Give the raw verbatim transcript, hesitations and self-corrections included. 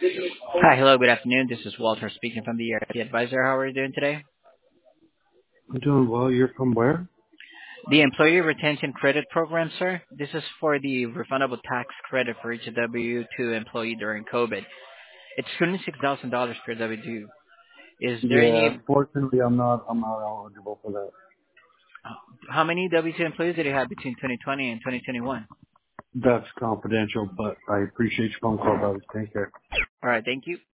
Hi. Hello, good afternoon. This is Walter speaking from the E R P Advisor. How are you doing today? I'm doing well. You're from where? The Employee Retention Credit Program, sir. This is for the refundable tax credit for each W two employee during COVID. It's twenty-six thousand dollars per W two. Is there Yeah, any, unfortunately, I'm not. I'm not eligible for that. how many W two employees did you have between twenty twenty and twenty twenty-one? That's confidential, but I appreciate your phone call, brother. Take care. All right, thank you.